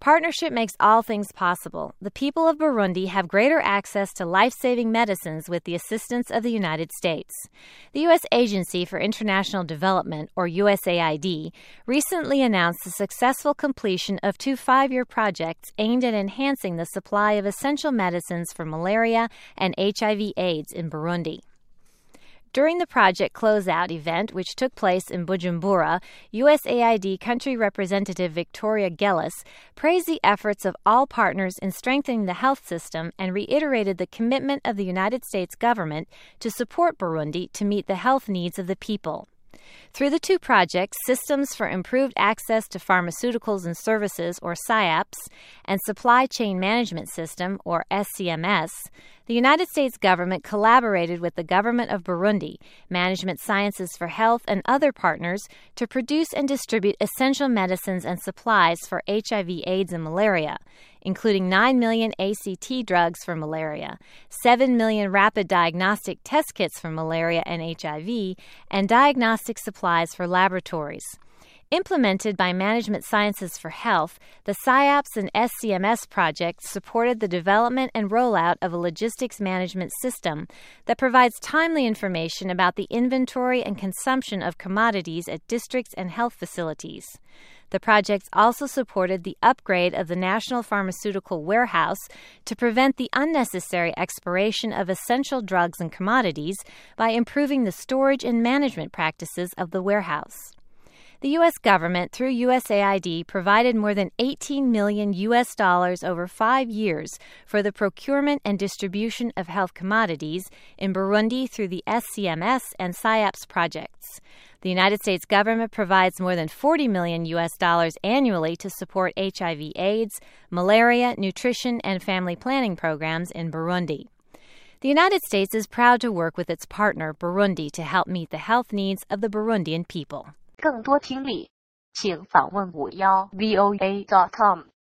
Partnership makes all things possible. The people of Burundi have greater access to life-saving medicines with the assistance of the United States. The U.S. Agency for International Development, or USAID, recently announced the successful completion of 2 5-year projects aimed at enhancing the supply of essential medicines for malaria and HIV/AIDS in Burundi. During the project closeout event, which took place in Bujumbura, USAID Country Representative Victoria Gellis praised the efforts of all partners in strengthening the health system and reiterated the commitment of the United States government to support Burundi to meet the health needs of the people. Through the 2 projects, Systems for Improved Access to Pharmaceuticals and Services, or SIAPS, and Supply Chain Management System, or SCMS, the United States government collaborated with the government of Burundi, Management Sciences for Health, and other partners to produce and distribute essential medicines and supplies for HIV/AIDS and malaria, including 9 million ACT drugs for malaria, 7 million rapid diagnostic test kits for malaria and HIV, and diagnostic supplies for laboratories. Implemented by Management Sciences for Health, the SIAPS and SCMS projects supported the development and rollout of a logistics management system that provides timely information about the inventory and consumption of commodities at districts and health facilities. The projects also supported the upgrade of the National Pharmaceutical Warehouse to prevent the unnecessary expiration of essential drugs and commodities by improving the storage and management practices of the warehouse. The U.S. government, through USAID, provided more than $18 million over 5 years for the procurement and distribution of health commodities in Burundi through the SCMS and SIAPS projects. The United States government provides more than $40 million annually to support HIV/AIDS, malaria, nutrition, and family planning programs in Burundi. The United States is proud to work with its partner, Burundi, to help meet the health needs of the Burundian people. 更多听力，请访问51voa.com。